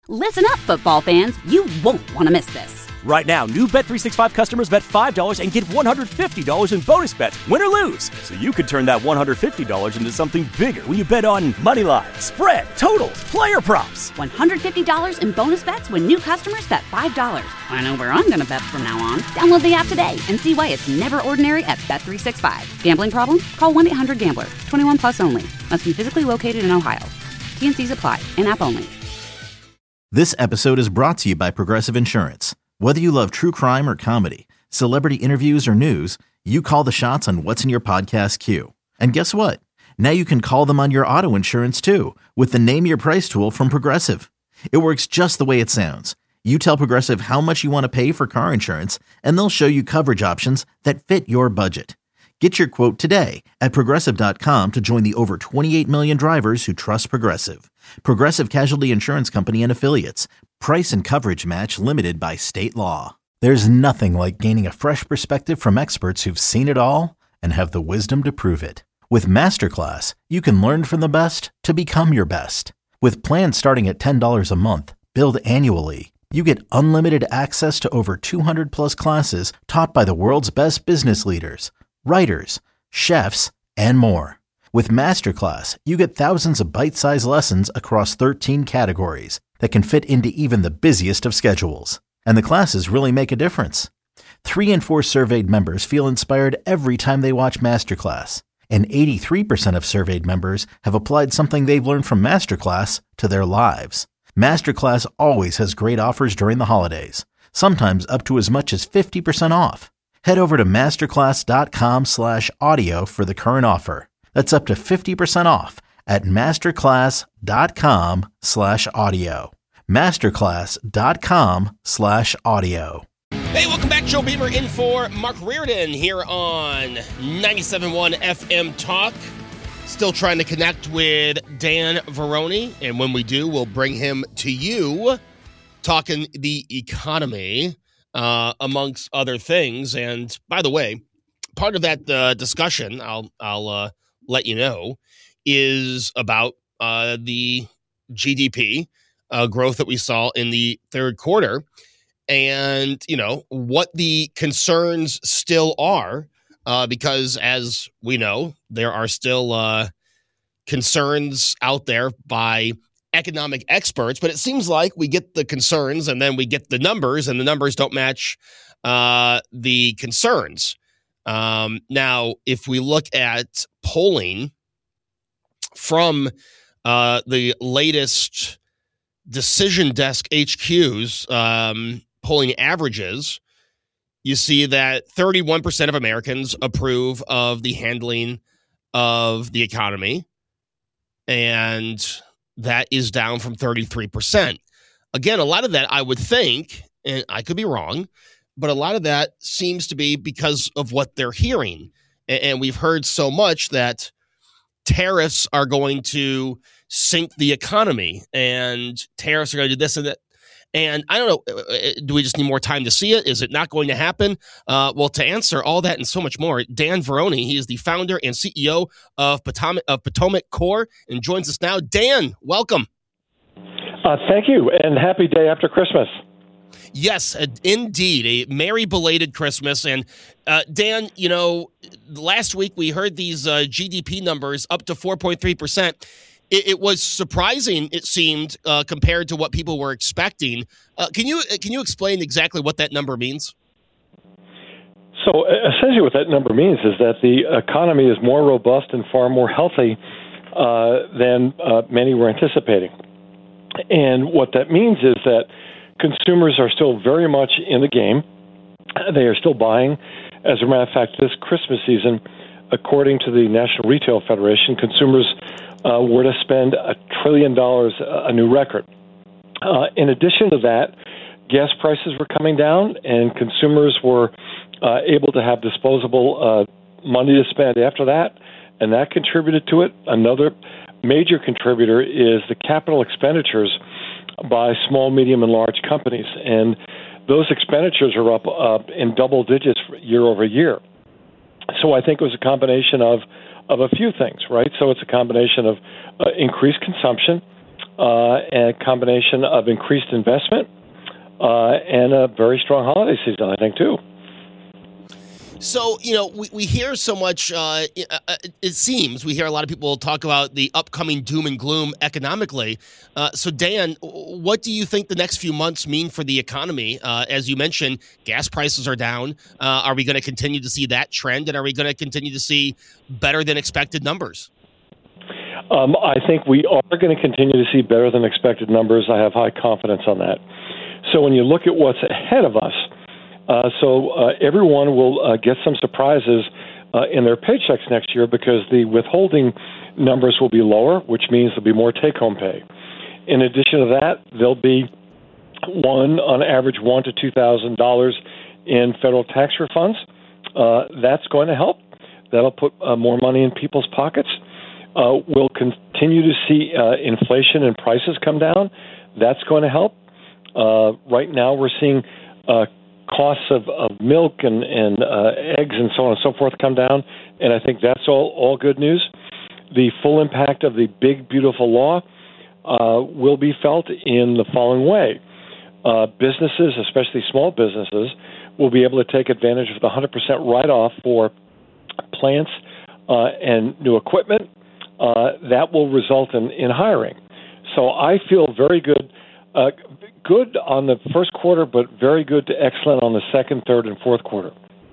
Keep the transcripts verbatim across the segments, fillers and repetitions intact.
Listen up, football fans. You won't want to miss this. Right now, new Bet three sixty-five customers bet five dollars and get one hundred fifty dollars in bonus bets, win or lose. So you could turn that one hundred fifty dollars into something bigger when you bet on money line, spread, totals, player props. one hundred fifty dollars in bonus bets when new customers bet five dollars. I know where I'm going to bet from now on. Download the app today and see why it's never ordinary at Bet three sixty-five. Gambling problem? Call one eight hundred gambler. twenty-one plus only. Must be physically located in Ohio. T N Cs apply. In-app only. This episode is brought to you by Progressive Insurance. Whether you love true crime or comedy, celebrity interviews or news, you call the shots on what's in your podcast queue. And guess what? Now you can call them on your auto insurance too with the Name Your Price tool from Progressive. It works just the way it sounds. You tell Progressive how much you want to pay for car insurance, and they'll show you coverage options that fit your budget. Get your quote today at Progressive dot com to join the over twenty-eight million drivers who trust Progressive. Progressive Casualty Insurance Company and Affiliates. Price and coverage match limited by state law. There's nothing like gaining a fresh perspective from experts who've seen it all and have the wisdom to prove it. With Masterclass, you can learn from the best to become your best. With plans starting at ten dollars a month, billed annually, you get unlimited access to over two hundred plus classes taught by the world's best business leaders, writers, chefs, and more. With Masterclass, you get thousands of bite-sized lessons across thirteen categories that can fit into even the busiest of schedules. And the classes really make a difference. Three in four surveyed members feel inspired every time they watch Masterclass. And eighty-three percent of surveyed members have applied something they've learned from Masterclass to their lives. Masterclass always has great offers during the holidays, sometimes up to as much as fifty percent off. Head over to masterclass.com slash audio for the current offer. That's up to fifty percent off at masterclass.com slash audio. Masterclass.com slash audio. Hey, welcome back. Joe Beaver in for Mark Reardon here on ninety-seven point one F M Talk. Still trying to connect with Dan Veroni, and when we do, we'll bring him to you talking the economy, uh, amongst other things. And by the way, part of that uh, discussion, I'll I'll uh, let you know, is about uh, the G D P uh, growth that we saw in the third quarter. And, you know, what the concerns still are, uh, because as we know, there are still uh, concerns out there by economic experts. But it seems like we get the concerns and then we get the numbers, and the numbers don't match uh, the concerns. Um, now, if we look at polling from uh, the latest Decision Desk H Q's um, polling averages, you see that thirty-one percent of Americans approve of the handling of the economy, and that is down from thirty-three percent. Again, a lot of that, I would think, and I could be wrong, but a lot of that seems to be because of what they're hearing. And we've heard so much that tariffs are going to sink the economy, and tariffs are going to do this and that. And I don't know, do we just need more time to see it? Is it not going to happen? Uh, well, to answer all that and so much more, Dan Veroni, he is the founder and C E O of Potomac, of Potomac Core, and joins us now. Dan, welcome. Uh, thank you, and happy day after Christmas. Yes, indeed. A merry belated Christmas. And uh, Dan, you know, last week we heard these uh, G D P numbers up to four point three percent. It, it was surprising, it seemed, uh, compared to what people were expecting. Uh, can you can you explain exactly what that number means? So essentially what that number means is that the economy is more robust and far more healthy uh, than uh, many were anticipating. And what that means is that consumers are still very much in the game. They are still buying. As a matter of fact, this Christmas season, according to the National Retail Federation, consumers uh, were to spend a trillion dollars, a new record. Uh, in addition to that, gas prices were coming down, and consumers were uh, able to have disposable uh, money to spend after that, and that contributed to it. Another major contributor is the capital expenditures by small, medium, and large companies, and those expenditures are up uh, in double digits year over year. So I think it was a combination of, of a few things, right? So it's a combination of uh, increased consumption, uh, uh, and a combination of increased investment uh, and a very strong holiday season, I think, too. So, you know, we, we hear so much, uh, it seems, we hear a lot of people talk about the upcoming doom and gloom economically. Uh, so, Dan, what do you think the next few months mean for the economy? Uh, as you mentioned, gas prices are down. Uh, are we going to continue to see that trend, and are we going to continue to see better than expected numbers? Um, I think we are going to continue to see better than expected numbers. I have high confidence on that. So when you look at what's ahead of us, Uh, so uh, everyone will uh, get some surprises uh, in their paychecks next year because the withholding numbers will be lower, which means there'll be more take-home pay. In addition to that, there'll be one, on average, one to two thousand dollars in federal tax refunds. Uh, that's going to help. That'll put uh, more money in people's pockets. Uh, we'll continue to see uh, inflation and prices come down. That's going to help. Uh, right now, we're seeing uh, costs of, of milk and, and uh, eggs and so on and so forth come down, and I think that's all, all good news. The full impact of the big, beautiful law uh, will be felt in the following way. Uh, businesses, especially small businesses, will be able to take advantage of the one hundred percent write-off for plants uh, and new equipment. Uh, that will result in, in hiring. So I feel very good Uh, good on the first quarter, but very good to excellent on the second, third, and fourth quarter.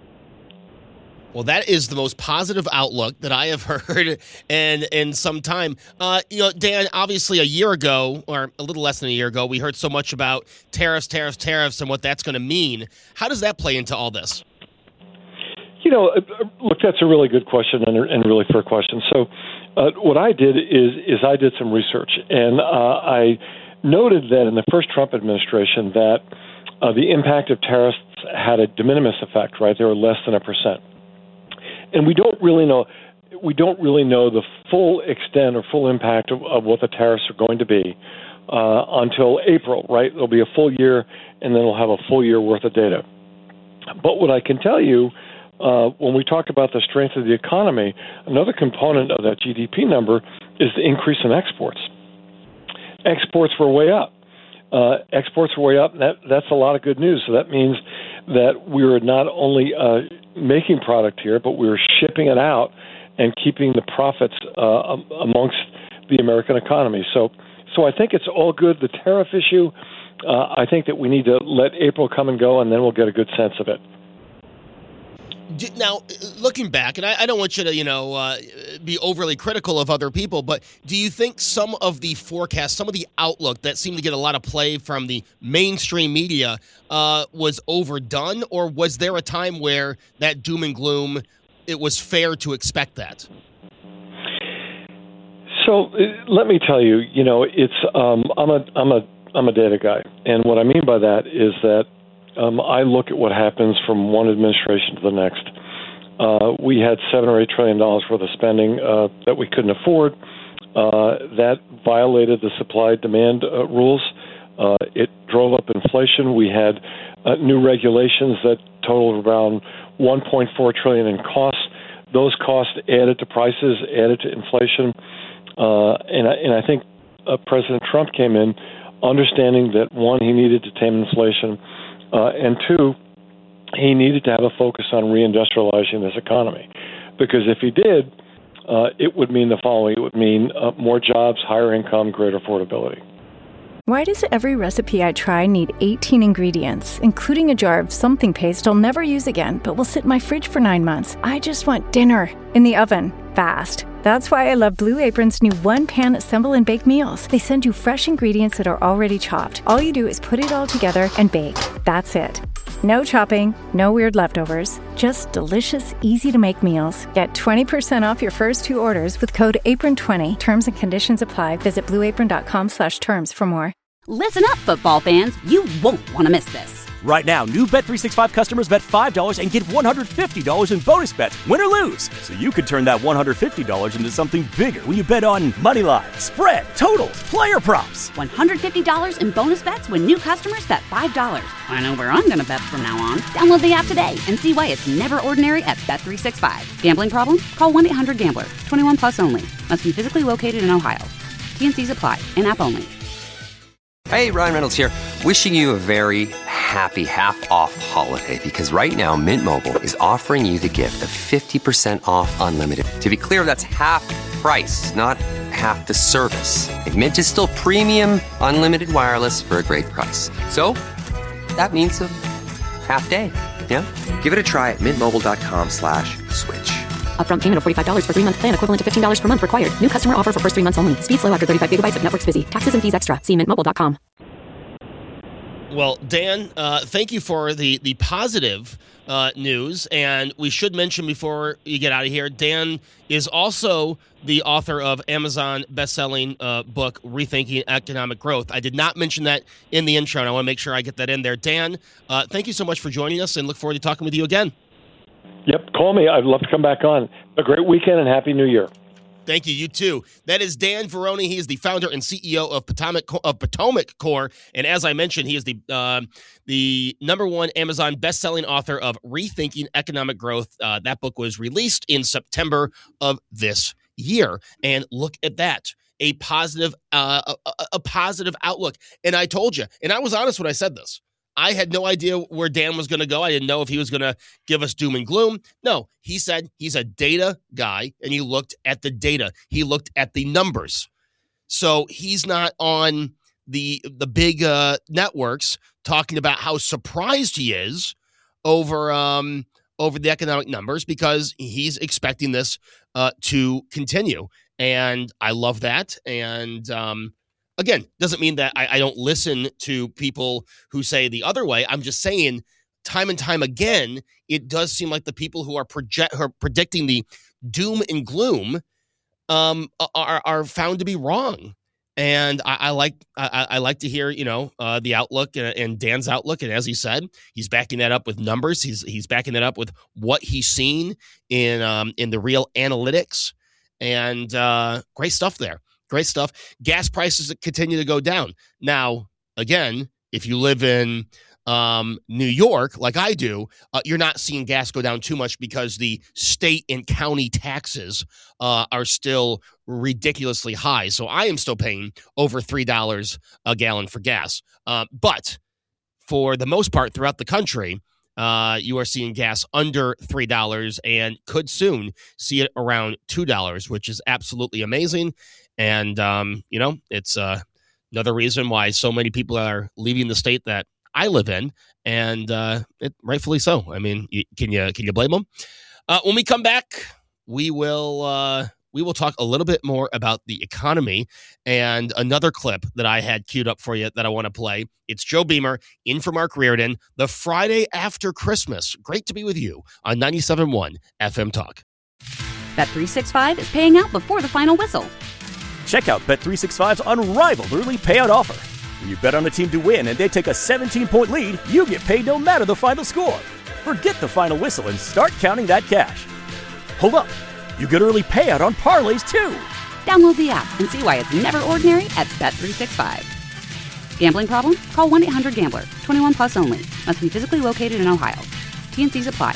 Well, that is the most positive outlook that I have heard in, in some time. Uh, you know, Dan, obviously a year ago, or a little less than a year ago, we heard so much about tariffs, tariffs, tariffs, and what that's going to mean. How does that play into all this? You know, look, that's a really good question and a, and a really fair question. So uh, what I did is, is I did some research, and uh, I noted that in the first Trump administration that uh, the impact of tariffs had a de minimis effect, right? They were less than a percent. And we don't really know we don't really know the full extent or full impact of, of what the tariffs are going to be uh, until April, right? There'll be a full year, and then we'll have a full year worth of data. But what I can tell you, uh, when we talk about the strength of the economy, another component of that G D P number is the increase in exports. Exports were way up. Uh, exports were way up. And that, that's a lot of good news. So that means that we were not only uh, making product here, but we were shipping it out and keeping the profits uh, amongst the American economy. So, so I think it's all good. The tariff issue, uh, I think that we need to let April come and go, and then we'll get a good sense of it. Now, looking back, and I, I don't want you to, you know, uh, be overly critical of other people, but do you think some of the forecasts, some of the outlook that seemed to get a lot of play from the mainstream media uh, was overdone, or was there a time where that doom and gloom, it was fair to expect that? So uh, let me tell you, you know, it's um, I'm a I'm a I'm a data guy, and what I mean by that is that Um, I look at what happens from one administration to the next. Uh, we had seven or eight trillion dollars worth of spending uh, that we couldn't afford. Uh, that violated the supply-demand uh, rules. Uh, it drove up inflation. We had uh, new regulations that totaled around one point four trillion dollars in costs. Those costs added to prices, added to inflation, uh, and, I, and I think uh, President Trump came in understanding that, one, he needed to tame inflation. Uh, and two, he needed to have a focus on reindustrializing this economy. Because if he did, uh, it would mean the following. It would mean uh, more jobs, higher income, greater affordability. Why does every recipe I try need eighteen ingredients, including a jar of something paste I'll never use again, but will sit in my fridge for nine months? I just want dinner in the oven, fast. That's why I love Blue Apron's new one-pan assemble and bake meals. They send you fresh ingredients that are already chopped. All you do is put it all together and bake. That's it. No chopping, no weird leftovers, just delicious, easy-to-make meals. Get twenty percent off your first two orders with code apron twenty. Terms and conditions apply. Visit blueapron.com slash terms for more. Listen up, football fans. You won't want to miss this. Right now, new Bet three sixty-five customers bet five dollars and get one hundred fifty dollars in bonus bets, win or lose. So you could turn that one hundred fifty dollars into something bigger when you bet on money line, spread, totals, player props. one hundred fifty dollars in bonus bets when new customers bet five dollars. I know where I'm going to bet from now on. Download the app today and see why it's never ordinary at Bet three sixty-five. Gambling problem? Call one eight hundred gambler. twenty-one plus only. Must be physically located in Ohio. T and C's apply. In-app only. Hey, Ryan Reynolds here. Wishing you a very happy half-off holiday because right now Mint Mobile is offering you the gift of fifty percent off unlimited. To be clear, that's half price, not half the service. And Mint is still premium unlimited wireless for a great price. So that means a half day. Yeah? Give it a try at mintmobile.com slash switch. Upfront payment of forty-five dollars for three-month plan equivalent to fifteen dollars per month required. New customer offer for first three months only. Speed slow after thirty-five gigabytes if network's busy. Taxes and fees extra. See mint mobile dot com. Well, Dan, uh, thank you for the, the positive uh, news. And we should mention before you get out of here, Dan is also the author of Amazon best-selling uh, book, Rethinking Economic Growth. I did not mention that in the intro, and I want to make sure I get that in there. Dan, uh, thank you so much for joining us, and look forward to talking with you again. Yep, call me. I'd love to come back on. A great weekend and Happy New Year. Thank you. You too. That is Dan Veroni. He is the founder and C E O of Potomac of Potomac Core, and as I mentioned, he is the uh, the number one Amazon best-selling author of Rethinking Economic Growth. Uh, that book was released in September of this year, and look at that. A positive, uh, a, a positive outlook. And I told you, and I was honest when I said this. I had no idea where Dan was going to go. I didn't know if he was going to give us doom and gloom. No, he said he's a data guy, and he looked at the data. He looked at the numbers. So he's not on the the big uh, networks talking about how surprised he is over um, over the economic numbers because he's expecting this uh, to continue. And I love that. And um Again, doesn't mean that I, I don't listen to people who say the other way. I'm just saying time and time again, it does seem like the people who are project who are predicting the doom and gloom um, are, are found to be wrong. And I, I like I, I like to hear, you know, uh, the outlook and, and Dan's outlook. And as he said, he's backing that up with numbers. He's he's backing that up with what he's seen in um, in the real analytics, and uh, great stuff there. Great stuff. Gas prices continue to go down. Now, again, if you live in um, New York, like I do, uh, you're not seeing gas go down too much because the state and county taxes uh, are still ridiculously high. So I am still paying over three dollars a gallon for gas. Uh, but for the most part throughout the country, uh, you are seeing gas under three dollars and could soon see it around two dollars, which is absolutely amazing. And, um, you know, it's uh, another reason why so many people are leaving the state that I live in, and uh, it, rightfully so. I mean, you, can you can you blame them? Uh, when we come back, we will uh, we will talk a little bit more about the economy and another clip that I had queued up for you that I want to play. It's Joe Beamer in for Mark Reardon, the Friday after Christmas. Great to be with you on ninety-seven point one F M Talk. Bet three sixty-five is paying out before the final whistle. Check out Bet three sixty-five's unrivaled early payout offer. When you bet on a team to win and they take a seventeen-point lead, you get paid no matter the final score. Forget the final whistle and start counting that cash. Hold up. You get early payout on parlays, too. Download the app and see why it's never ordinary at Bet three sixty-five. Gambling problem? Call one eight hundred gambler. twenty-one plus only. Must be physically located in Ohio. T N Cs apply.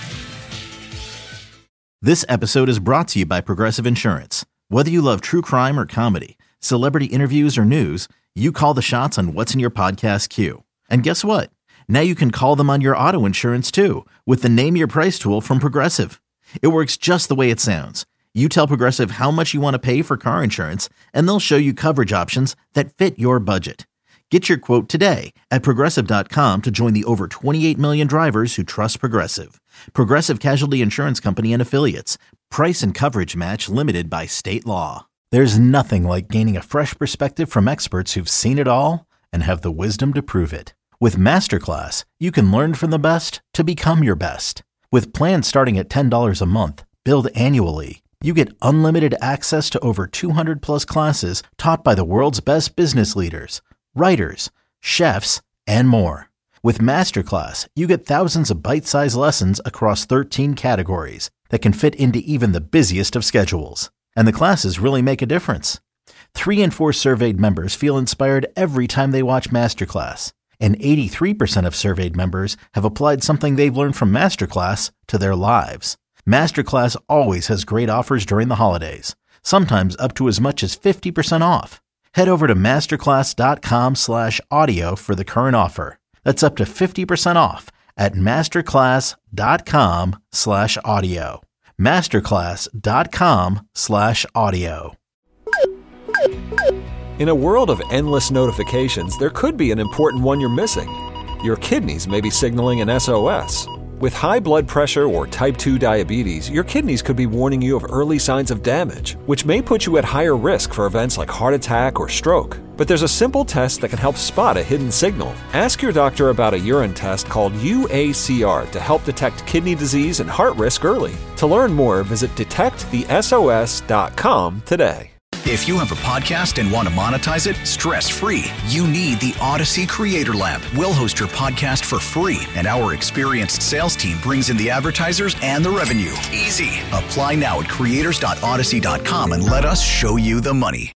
This episode is brought to you by Progressive Insurance. Whether you love true crime or comedy, celebrity interviews or news, you call the shots on what's in your podcast queue. And guess what? Now you can call them on your auto insurance too with the Name Your Price tool from Progressive. It works just the way it sounds. You tell Progressive how much you want to pay for car insurance, and they'll show you coverage options that fit your budget. Get your quote today at Progressive dot com to join the over twenty-eight million drivers who trust Progressive. Progressive Casualty Insurance Company and Affiliates. Price and coverage match limited by state law. There's nothing like gaining a fresh perspective from experts who've seen it all and have the wisdom to prove it. With Masterclass, you can learn from the best to become your best. With plans starting at ten dollars a month, billed annually, you get unlimited access to over two hundred plus classes taught by the world's best business leaders, writers, chefs, and more. With Masterclass, you get thousands of bite-sized lessons across thirteen categories that can fit into even the busiest of schedules. And the classes really make a difference. Three in four surveyed members feel inspired every time they watch Masterclass. And eighty-three percent of surveyed members have applied something they've learned from Masterclass to their lives. Masterclass always has great offers during the holidays, sometimes up to as much as fifty percent off. Head over to masterclass.com slash audio for the current offer. That's up to fifty percent off at masterclass.com slash audio. masterclass.com slash audio. In a world of endless notifications, there could be an important one you're missing. Your kidneys may be signaling an S O S. With high blood pressure or type two diabetes, your kidneys could be warning you of early signs of damage, which may put you at higher risk for events like heart attack or stroke. But there's a simple test that can help spot a hidden signal. Ask your doctor about a urine test called U A C R to help detect kidney disease and heart risk early. To learn more, visit detect the S O S dot com today. If you have a podcast and want to monetize it stress-free, you need the Odyssey Creator Lab. We'll host your podcast for free, and our experienced sales team brings in the advertisers and the revenue. Easy. Apply now at creators dot odyssey dot com and let us show you the money.